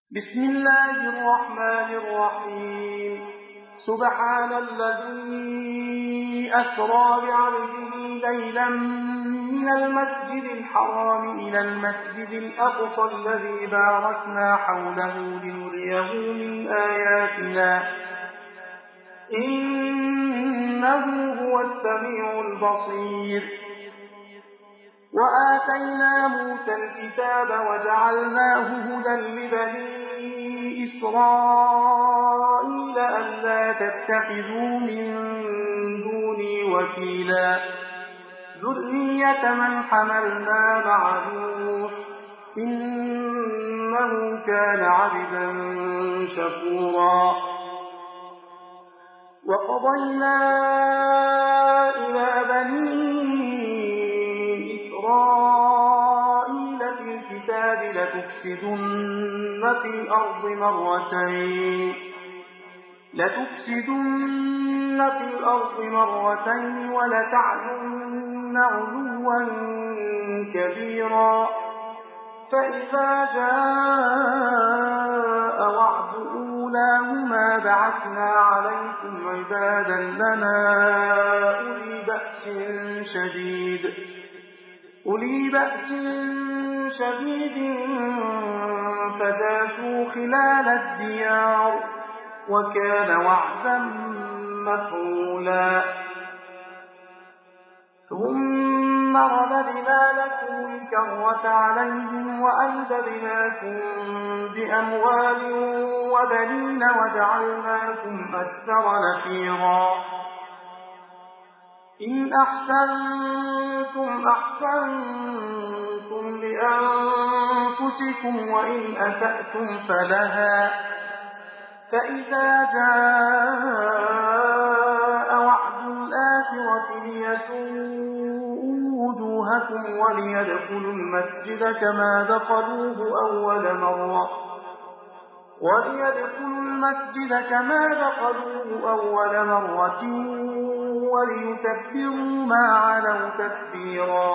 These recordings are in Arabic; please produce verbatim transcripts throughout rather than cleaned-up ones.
بسم الله الرحمن الرحيم سبحان الذي أسرى بعبده ليلا من المسجد الحرام إلى المسجد الأقصى الذي باركنا حوله لنريه من آياتنا إنه هو السميع البصير وآتينا موسى الكتاب وجعلناه هدى لبني إسرائيل ألا تتخذوا من دوني وكيلا ذرية من حملنا مع نوح إنه كان عبدا شكورا وقضينا إلى بني إسرائيل في الكتاب لتفسدن في الأرض مرتين لتفسدن في الأرض مرتين ولتعلن علوا كبيرا فإذا جاء وعد أولاهما بعثنا عليكم عبادا لنا أولي بأس شديد أولي بأس شديد فجاسوا خلال الديار وكان وعدا مفعولا ثم رددنا لكم الكرة عليهم وأمددناكم بأموال وبنين وجعلناكم أكثر نفيرا إن أحسنتم أحسنتم لأنفسكم وإن أسأتم فلها فإذا جاء وعد الآخرة ليسوءوا وجوهكم وليدخلوا المسجد كما دخلوه أول مرة وليدخلوا المسجد كما دخلوه أول مرة وليتبروا ما علوا تتبيرا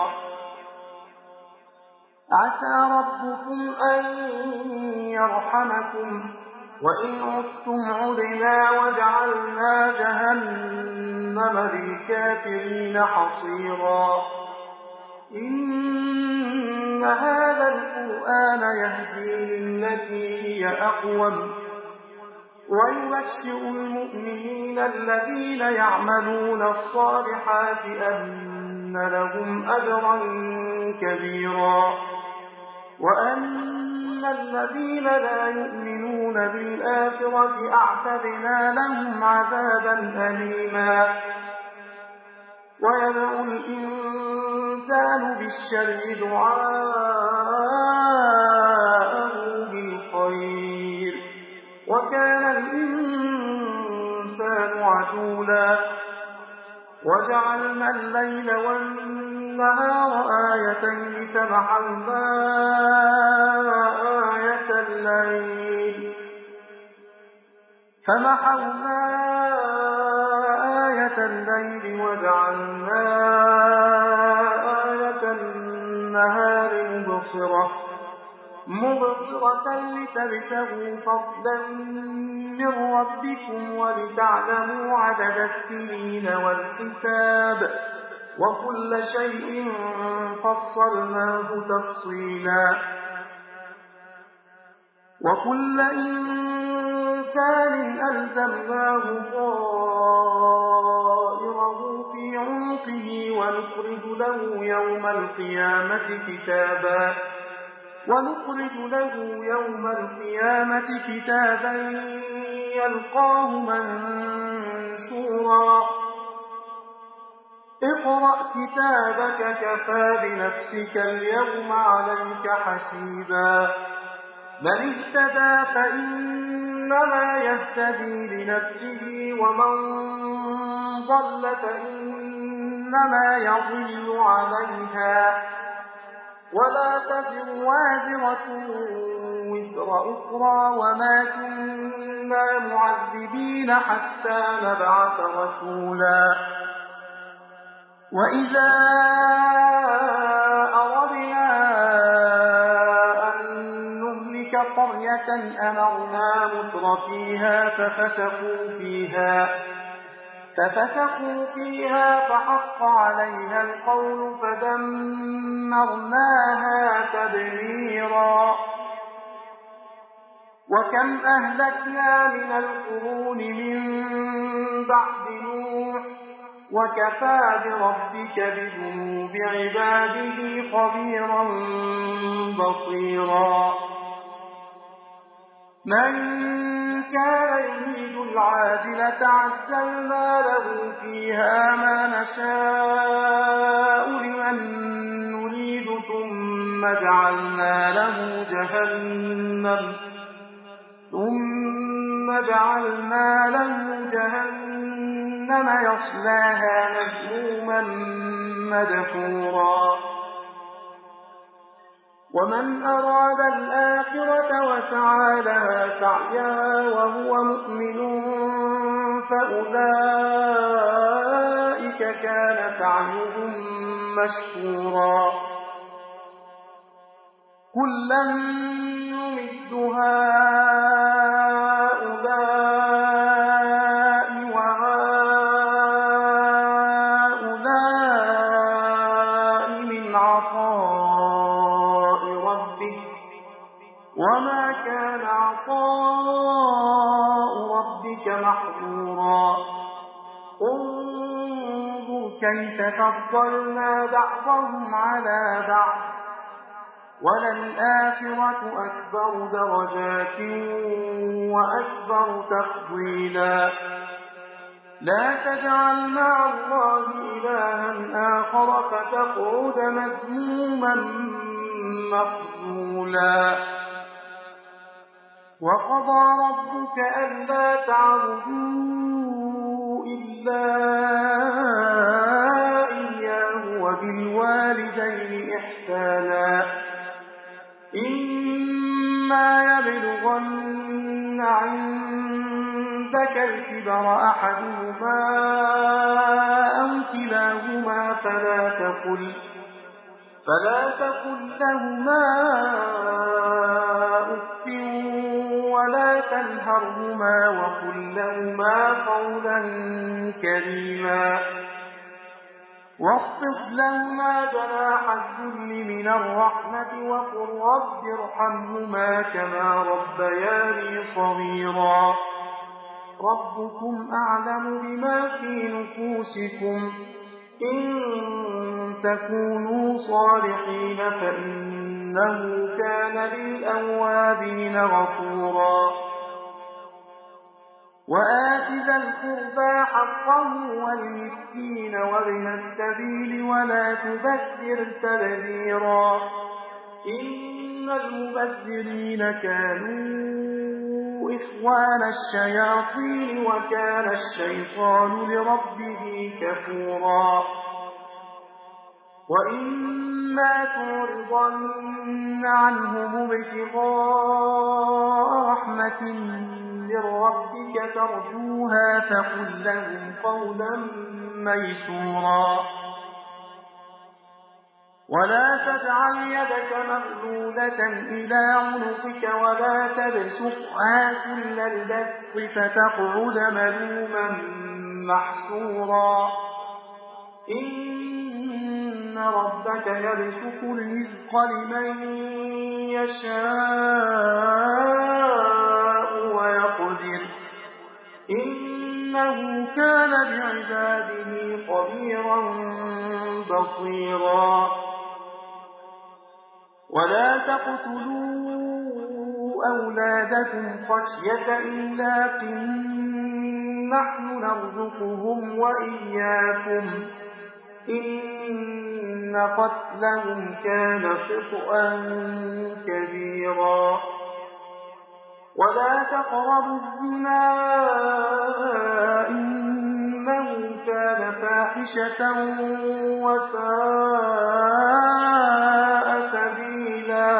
عسى ربكم أن يرحمكم وإن عدتم عدنا وجعلنا جهنم للكافرين حصيرا إن هذا القرآن يهدي للتي هي أقوم ويبشر المؤمنين الذين يعملون الصالحات أن لهم أجرا كبيرا وأن الذين لا يؤمنون بالآخرة أعتدنا لهم عذابا أليما ويدعو الإنسان بالشر دعاءه بالخير وكان الإنسان عجولا وجعلنا الليل والنهار آيتين فمحونا آية الليل فمحونا آية الليل وجعلنا آية النهار مبصرة مبصرة لتبتغوا فضلا من ربكم ولتعلموا عدد السنين والحساب وكل شيء فصلناه تفصيلا وكل إنسان ألزمناه طائره في عنقه ونخرج له يوم القيامة كتابا ونخرج له يوم القيامة كتابا يلقاه منشورا اقرأ كتابك كفى بنفسك اليوم عليك حسيبا من اهتدى فإنما يهتدي لنفسه ومن ضل فإنما يضل عليها ولا تزر وازرة وزر أخرى وما كنا معذبين حتى نبعث رسولا وإذا أردنا أن نهلك قرية أمرنا متر فيها ففسقوا فيها ففسقوا فيها فحق عليها القول فدمرناها تدميرا وكم أهلكنا من القرون من بعد نوح وكفى بربك بذنوب عباده خبيرا بصيرا من كان يريد العاجلة عجلنا له فيها ما نشاء لمن نريد ثم جعلنا له جهنم ثم جعلنا له جهنم يصلاها مذموما مدحورا ومن أراد الآخرة وسعى لها سعيها وهو مؤمن فأولئك كان سعيهم مشكورا كلا نمد هؤلاء وهؤلاء من عطاء ربك وما كان عطاء ربك محظورا انظر كيف فضلنا بعضهم على بعض وللآخرة أكبر درجات وأكبر تفضيلا لا تجعل مع الله إلها آخر فتقعد مذموما مخذولا وقضى ربك ألا تعبدوا إلا إياه وبالوالدين إحسانا إما يبلغن عندك الكبر أحدهما أو كلاهما فلا تقل فلا تقل لهما أف ولا تنهرهما وقل لهما قولا كريما واخفض لهما جناح الذل من الرحمة وقل رب ارحمهما كما ربياني صغيرا ربكم أعلم بما في نفوسكم إن تكونوا صالحين فإنه كان للأوابين غفورا وآت ذا القربى حقه والمسكين وابن السبيل ولا تبذر تبذيرا إن المبذرين كانوا إخوان الشياطين وكان الشيطان لربه كفورا وإما تعرضن عنهم ابتغاء رحمة من ربك ترجوها فقل لهم قولا ميسورا ولا تجعل يدك مغلولة إلى عنقك ولا تبسطها كل البسط فتقعد ملوما محسورا إن ربك يبسط الرزق لمن يشاء ويقدر إنه كان بعباده خبيرا بصيرا ولا تقتلوا أولادكم خشية إملاق نحن نرزقهم وإياكم إن قتلهم كان خطأ كبيرا ولا تقربوا الزنا إنه كان فاحشة وساء سبيلا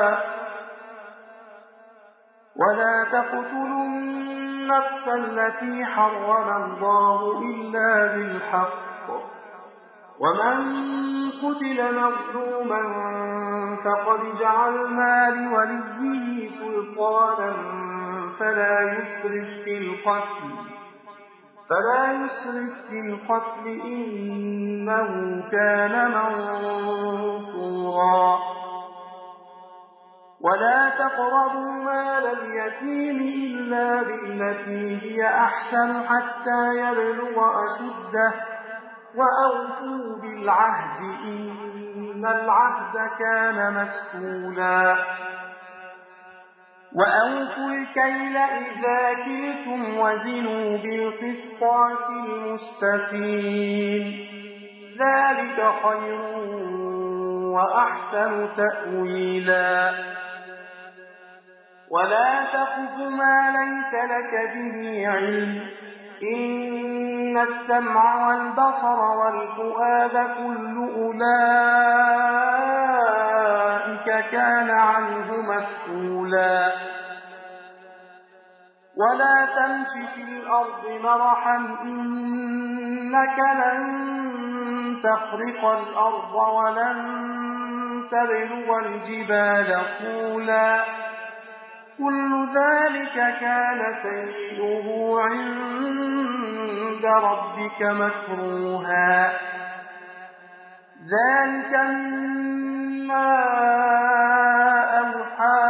ولا تقتلوا النفس التي حرم الله إلا بالحق ومن قتل مظلوما فقد جعلنا لوليه سلطانا يسرف في القتل فلا يسرف في القتل إنه كان منصورا ولا تقربوا مال اليتيم إلا بالتي هي أحسن حتى يبلغ أشده وأوفوا بالعهد إن العهد كان مسؤولا وأوفوا الكيل إذا كلتم وزنوا بالقسطاس المستقيم ذلك خير وأحسن تأويلا ولا تقف ما ليس لك به علم إن السمع والبصر والفؤاد كل أولئك كان عنه مسؤولا ولا تمش في الأرض مرحا إنك لن تخرق الأرض ولن تبلغ الجبال طولا كل ذلك كان سيئه عند ربك مكروها ذلك مما أوحى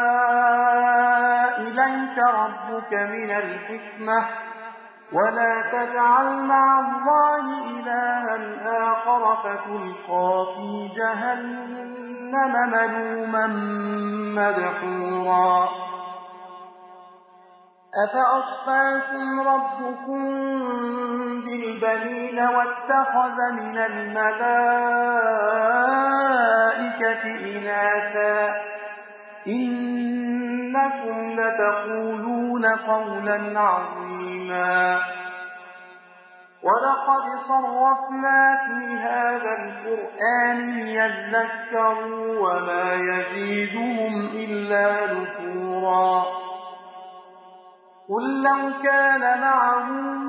إليك ربك من الحكمة ولا تجعل مع الله إلها آخر فتلقى في جهنم ملوما مدحورا أفأصفاكم ربكم بالبنين واتخذ من الملائكة إناثا إنكم لتقولون قولا عظيما ولقد صرفنا في هذا القرآن ليذكروا وما يزيدهم إلا نفورا قل لو كان معه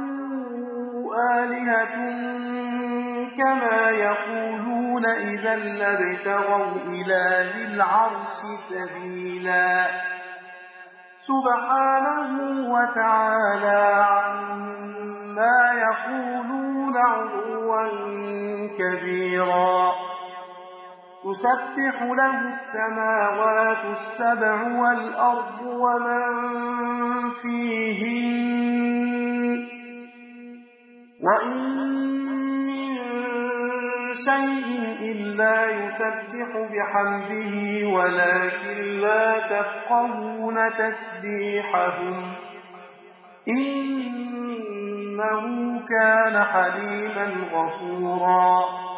آلهة كما يقولون إذا لابتغوا إلى ذي العرش سبيلا سبحانه وتعالى عما يقولون علوا كبيرا تسبح له السماوات السبع والأرض ومن فيهن وإن من شيء إلا يسبح بحمده ولكن لا تفقهون تسبيحهم إنه كان حليما غفورا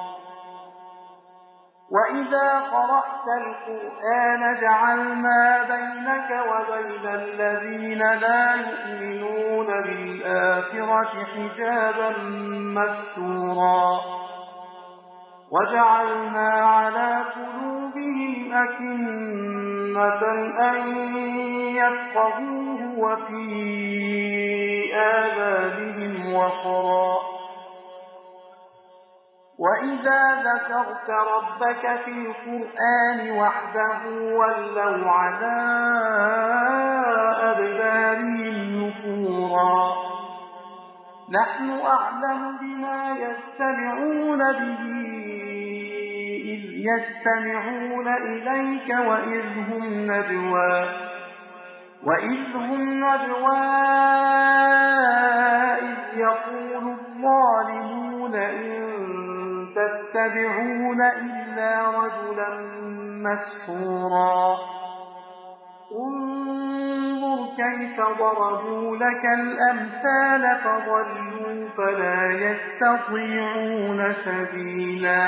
وإذا قرأت القرآن جعلنا بينك وبين الذين لا يؤمنون بالآخرة حجابا مستورا وجعلنا على قلوبهم أكنة أن يفقهوه وفي آذانهم وقرا وإذا ذكرت ربك في القرآن وحده ولوا على أدبارهم نفورا نحن أعلم بما يستمعون به إذ يستمعون إليك وإذ هم نجوى وإذ هم نجوى إذ يقول الظالمون إن تتبعون إلا رجلا مسحورا انظر كيف ضربوا لك الأمثال فضلوا فلا يستطيعون سبيلا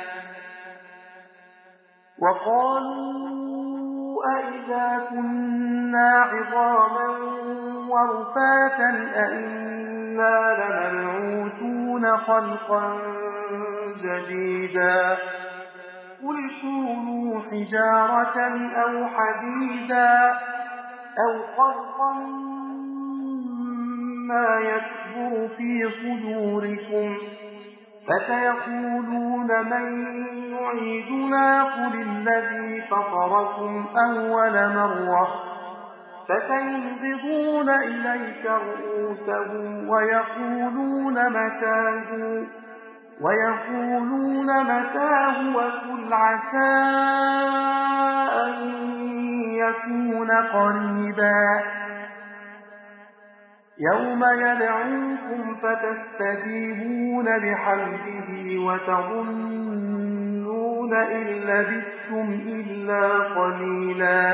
وقالوا أئذا كنا عظاما ورفاتا أئنا لمبعوثون خلقا جديدا قل كونوا حجارة أو حديدا أو خلقا ما يكبر في صدوركم فسيقولون من يعيدنا قل الذي فطركم أول مرة فسينغضون إليك رؤوسهم ويقولون متاه ويقولون متاه وقل عسى أن يكون قريبا يوم يدعوكم فتستجيبون بحمده وتظنون إن لبثتم إلا قليلا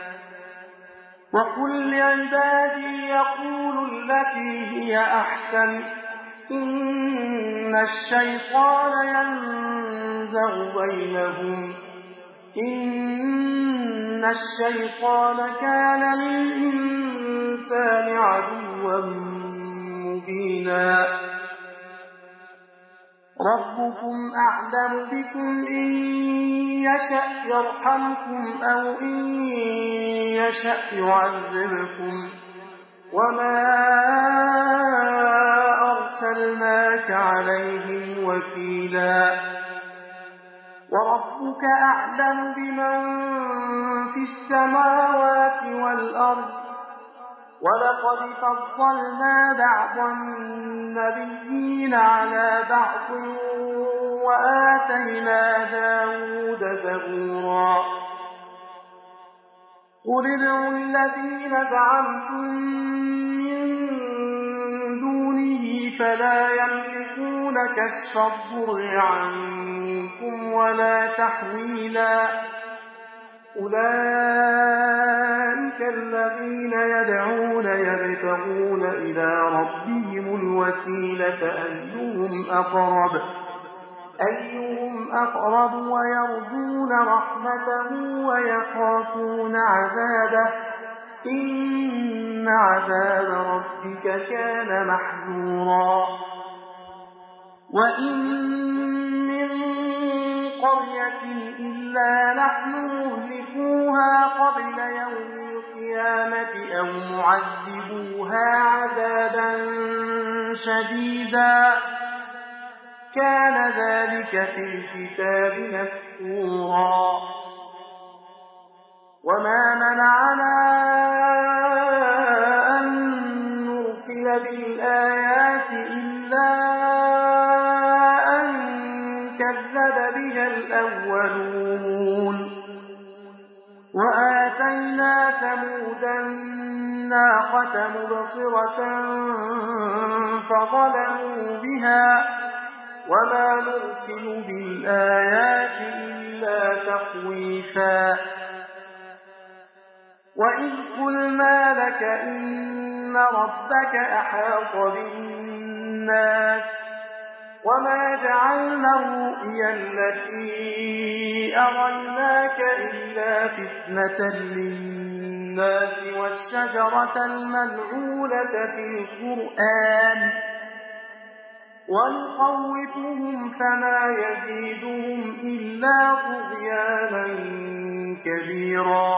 وقل لعبادي يقولوا التي هي أحسن إن الشيطان ينزغ بينهم إن الشيطان كان للإنسان عدوا مبينا ربكم أعلم بكم إن يشأ يرحمكم أو إن يشأ يعذبكم وما أرسلناك عليهم وكيلا وربك أعلم بمن في السماوات والأرض ولقد فضلنا بعض النبيين على بعض وآتينا داود زبورا قل ادعوا الذين زعمتم من دونه فلا يملكون كشف الضر عنكم ولا تحويلا أولئك الذين يدعون يبتغون إلى ربهم الوسيلة أيهم أقرب أيهم أقرب ويرجون رحمته ويخافون عذابه إن عذاب ربك كان محذورا وإن من قرية إلا نحن مهلكوها قبل يوم القيامة أو معذبوها عذابا شديدا كان ذلك في الكتاب مسطورا وما منعنا أن نرسل بالآيات إلا أن كذب بها الأولون وآتينا ثمود الناقة مبصرة فظلموا بها وما نرسل بالآيات إلا تخويفا وإذ قلنا لك إن ربك أحاط بالناس وما جعلنا الرؤيا التي أريناك إلا فتنة للناس والشجرة الملعونة في القرآن ونخوفهم فما يزيدهم إلا طغيانا كبيرا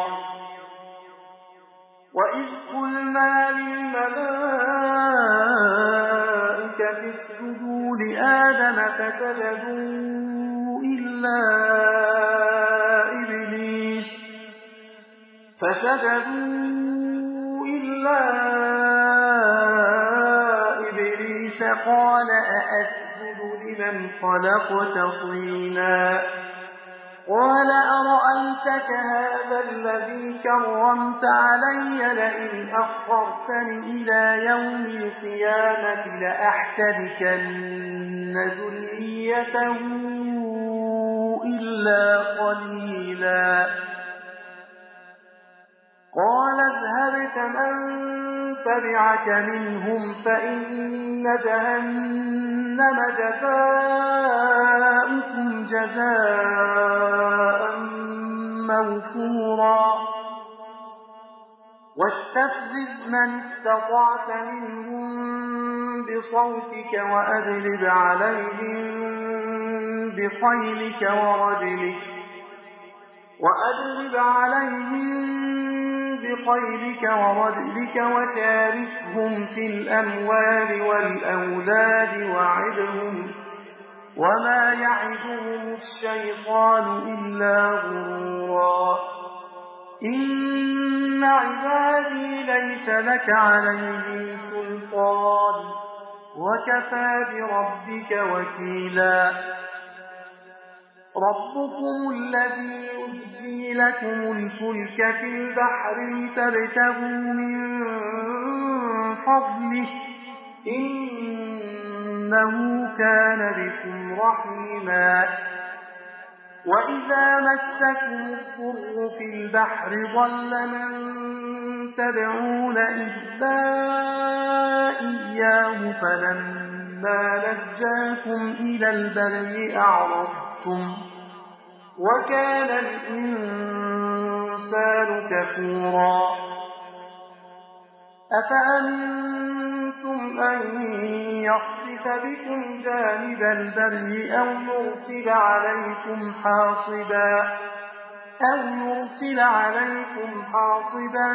وإذ قلنا للملائكة اسجدوا لآدم فسجدوا إلا إبليس فسجدوا إلا إبليس قال أأسجد لمن خلقت طينا قال أرأيتك هذا الذي كرمت علي لئن أخرتني إلى يوم القيامة لأحتركن ذريته إلا قليلا قال اذهب فمن تبعك منهم فإن جهنم جزاؤكم جزاء موفورا واستفزز من استطعت منهم بصوتك وأجلب عليهم بخيلك ورجلك وأجلب عليهم بخيلك ورجلك وشاركهم في الأموال والأولاد وعدهم وما يعدهم الشيطان إلا غرورا إن عبادي ليس لك عليهم سلطان وكفى بربك وكيلا ربكم الذي يزجي لكم الفلك في البحر لتبتغوا من فضله إنه كان بكم رحيما وإذا مسكم الضر في البحر ضل من تدعون إلا إياه فلما نجاكم إلى البر أعرضتم وكان الإنسان كفورا أفأمنتم أن يخسف بكم جانب البر أو يرسل عليكم حاصبا أو يرسل عليكم حاصبا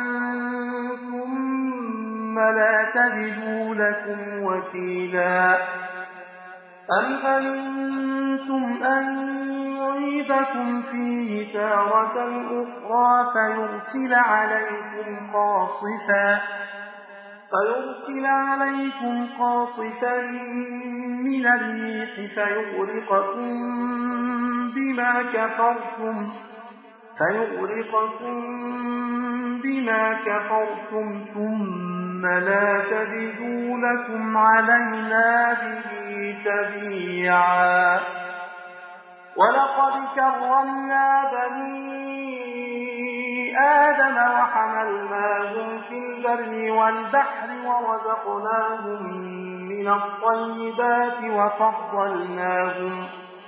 ثم لا تجدوا لكم وكيلا أم أمنتم أن يعيدكم فيه تارة أخرى فيرسل عليكم قاصفا فيرسل عليكم قاصفا من الريح فيغرقكم بما كفرتم فيغرقكم بما كفرتم ثم لا تجدوا لكم علينا به تبيعا ولقد كرمنا بني آدم وحملناهم في البر والبحر ورزقناهم من الطيبات وفضلناهم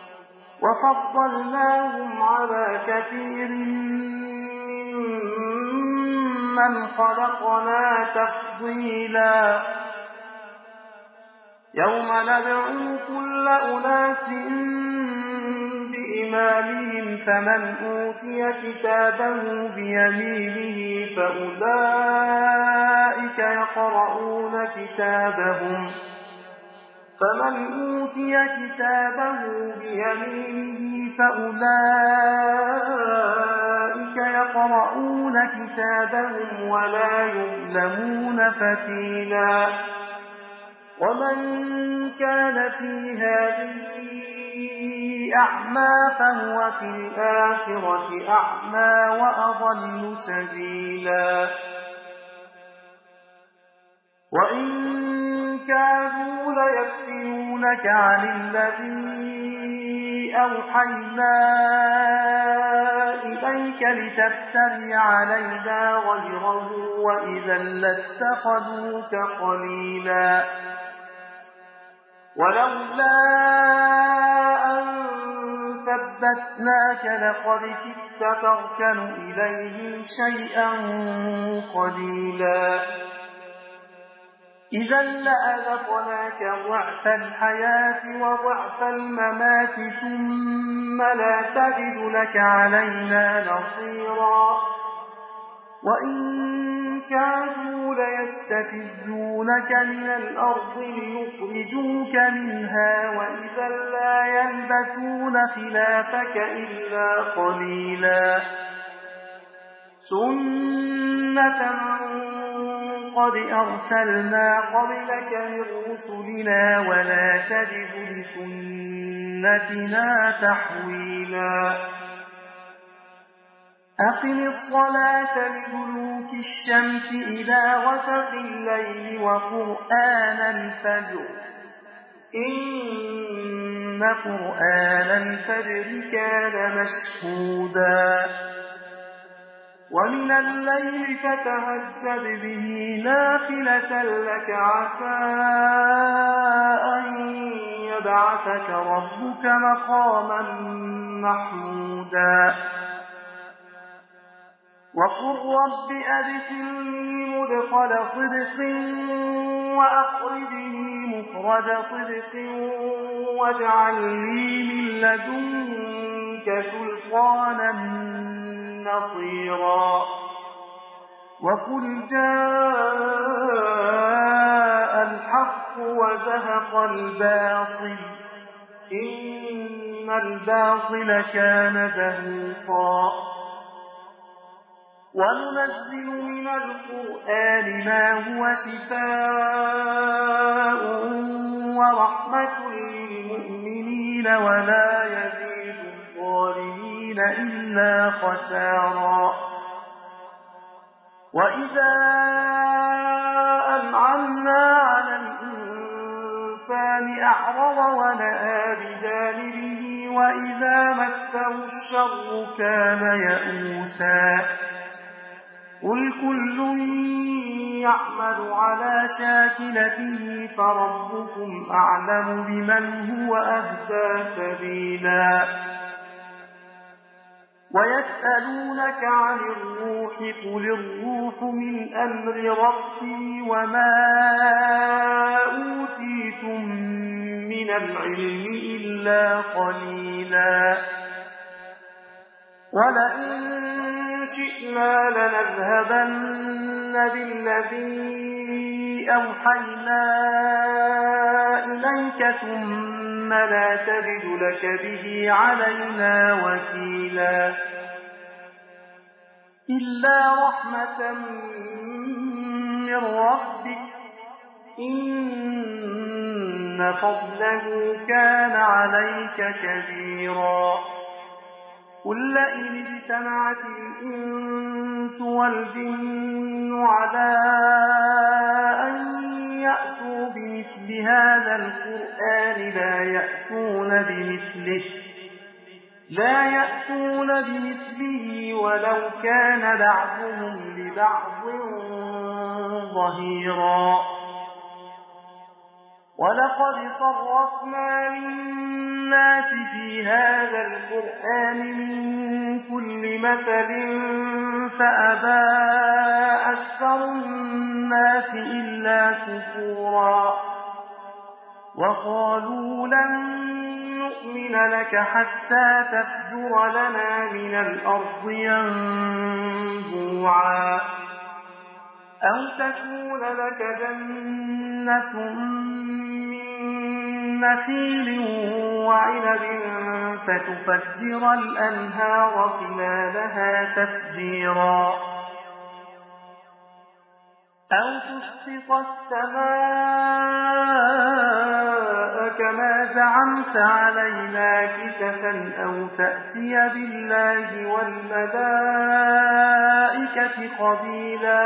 وفضلناهم على كثير ممن خلقنا تفضيلا يوم ندعو كل أناس بإمامهم فمن أوتي كتابه بيمينه فأولئك يقرؤون كتابهم فمن أوتي كتابه بيمينه فأولئك يقرؤون كتابهم ولا يظلمون فتيلا ومن كان في هذه أعمى فهو في الآخرة أعمى وأضل سبيلا وإن كانوا ليفتنونك عن الذي أوحينا إليك لتفتري علينا غيره وإذا لاتخذوك خليلا ولولا أن ثبتناك لقد كدت تركن إليهم شيئا قليلا إذا لأذقناك ضعف الحياة وضعف الممات ثم لا تجد لك علينا نصيرا وإن كانوا ليستفزونك من الأرض ليخرجوك منها وإذا لا يلبثون خلافك إلا قليلا سنة من قد أرسلنا قبلك من رسلنا ولا تجد لسنتنا تحويلا أقم الصلاة لدلوك الشمس إلى غسق الليل وقرآن الفجر إن قرآن الفجر كان مشهودا ومن الليل فتهجد به نافلة لك عسى أن يبعثك ربك مقاما محمودا وقل رب أدخلني مدخل صدق وأخرجني مخرج صدق واجعل لي من لدنك سلطانا نصيرا وقل جاء الحق وزهق الباطل إن الباطل كان زهوقا وننزل من القرآن ما هو شفاء ورحمة للمؤمنين ولا يزيد الظالمين إلا خسارا وإذا أنعمنا على الإنسان أعرض ونأى بجانبه وإذا مسه الشر كان يئوسا قل كل يعمل على شاكلته فربكم أعلم بمن هو أهدى سبيلا ويسألونك عن الروح قل الروح من أمر ربي وما أوتيتم من العلم إلا قليلا ولئن شئنا لنذهبن بالذي أوحينا إليك ثم لا تجد لك به علينا وكيلا إلا رحمة من ربك إن فضله كان عليك كبيرا قل لئن اجتمعت الإنس والجن على أن يأتوا بمثل هذا القرآن لا يأتون بمثله لا يأتون بمثله ولو كان بعضهم لبعض ظهيرا ولقد صرفنا للناس في هذا القرآن من كل مثل فأبى أكثر الناس إلا كفورا وقالوا لن نؤمن لك حتى تفجر لنا من الأرض ينبوعا أو تكون لك جنة من نخيل وعنب فتفجر الأنهار خلالها تفجيرا أو تسقط السماء كما زعمت علينا كسفا أو تأتي بالله والملائكة قبيلا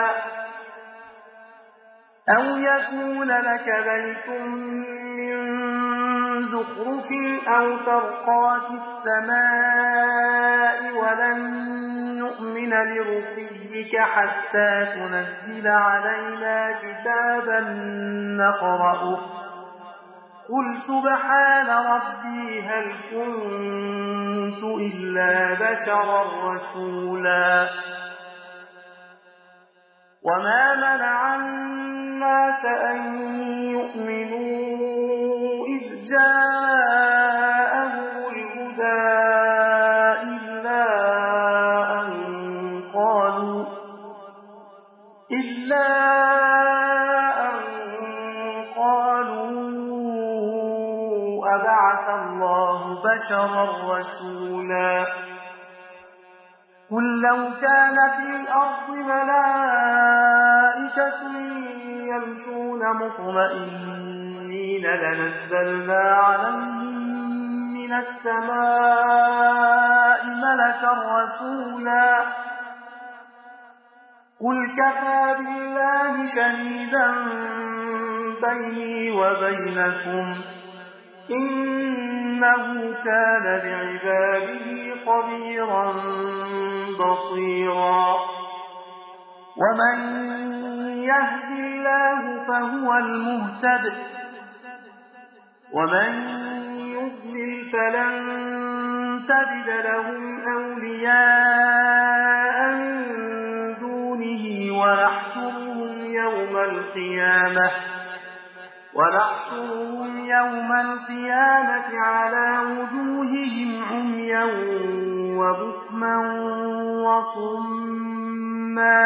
أو يكون لك بيت من زخرف أو ترقى في السماء ولن نؤمن لرقيك حتى تنزل علينا كتابا نقرأه قل سبحان ربي هل كنت إلا بشرا رسولا وما منع الناس أن يؤمنوا إذ جاءهم الهدى إلا أن قالوا إلا أن قالوا أبعث الله بشرا رسولا قل لو كان في الأرض ملائكة يمشون مطمئنين لنزلنا عليهم من السماء ملكا رسولا قل كفى بالله شهيدا بيني وبينكم إنه كان بعباده خبيرا بصيرا ومن يهد الله فهو المهتد ومن يضلل فلن تجد لهم أولياء من دونه ونحشرهم يوم القيامة ونحشرهم يوم القيامة على وجوههم عميا وبكما وصما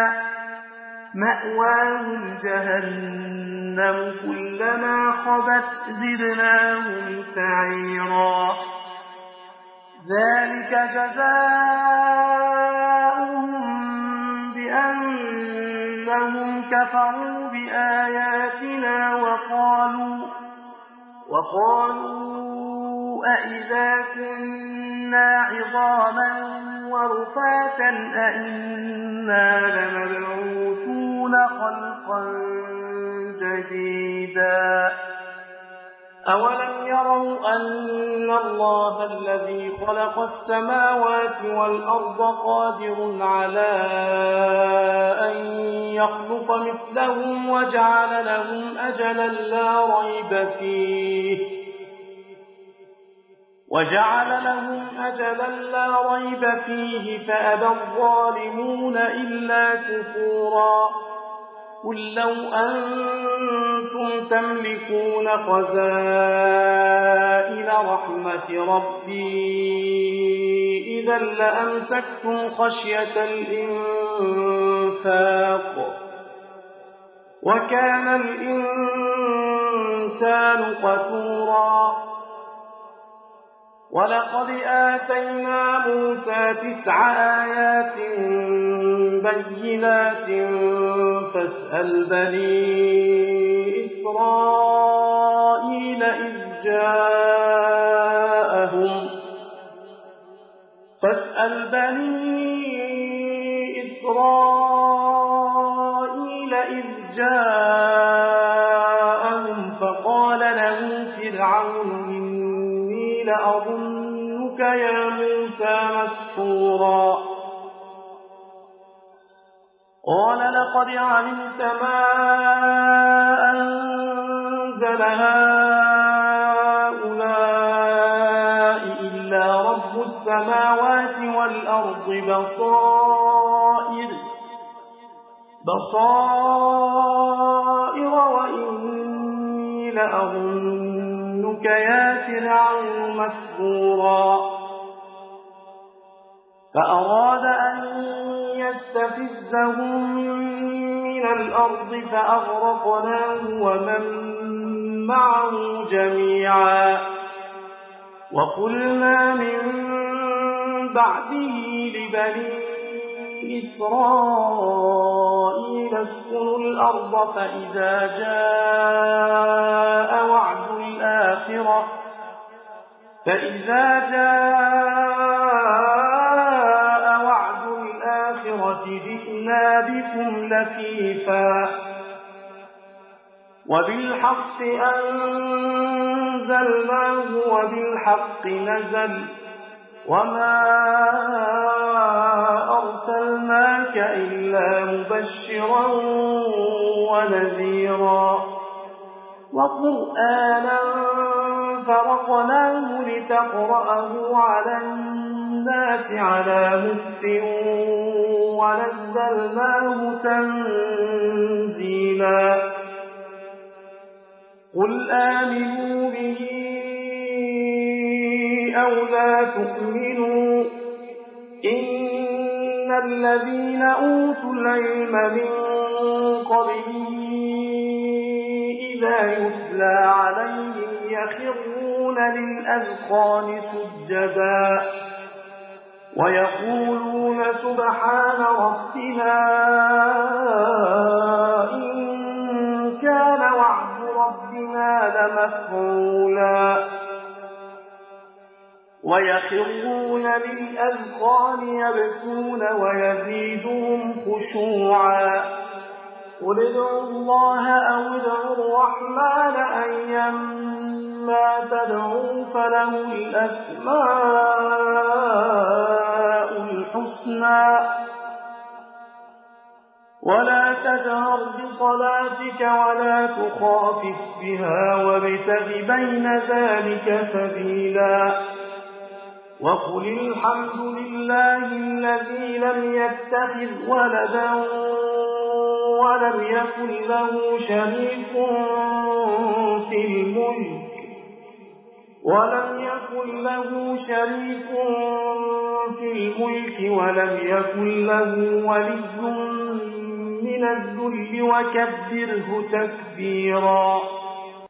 مأواهم جهنم كلما خبت زدناهم سعيرا ذلك جزاؤهم كفروا بآياتنا وقالوا وقالوا أئذا كنا عظاما ورفاتا أئنا لمبعوثون خلقا جديدا أولم يروا أن الله الذي خلق السماوات والأرض قادر على أن يخلق مثلهم وجعل لهم أجلا لا ريب فيه وجعل لهم أجلا لا ريب فيه فأبى الظالمون إلا كفورا قل لو أنتم تملكون خزائن رحمة ربي إذا لأمسكتم خشية الإنفاق وكان الإنسان قتورا ولقد آتينا موسى تسع آيات بينات فاسأل بني إسرائيل إذ جاءهم فاسأل بني إسرائيل إذ جاءهم فقال له فرعون إني لأظنك يا موسى مسحورا قال لقد علمت ما أنزل هؤلاء إلا رب السماوات والأرض بصائر بصائر وإني لأظنك يا فرعون مسحورا فأراد أن يستفزهم من الأرض فأغرقناه ومن معه جميعا وقلنا من بعده لبني إسرائيل اسكنوا الأرض فإذا جاء وعد الآخرة فإذا جاء وعد الآخرة جئنا بكم لفيفا وبالحق أنزلناه وبالحق نزل وما أرسلناك إلا مبشرا ونذيرا وقرآنا فرقناه لتقرأه على الناس على مكث ونزلناه تنزيلا قل آمنوا به أو لا تؤمنوا إن الذين أوتوا العلم من قبله إذا يتلى عليهم يخرون للأذقان سجدا ويقولون سبحان ربنا إن كان وعد ربنا لمفعولا ويخرون للأذقان يبكون ويزيدهم خشوعا قل ادعوا الله أو ادعوا الرحمن أيما تدعوا فله الأسماء الحسنى ولا تجهر بصلاتك ولا تخافت بها وابتغ بين ذلك سبيلا وقل الحمد لله الذي لم يتخذ ولدا ولم يكن له شريك في الملك ولم يكن له شريك في الملك ولم يكن له ولي من الذل وكبره تكبيرا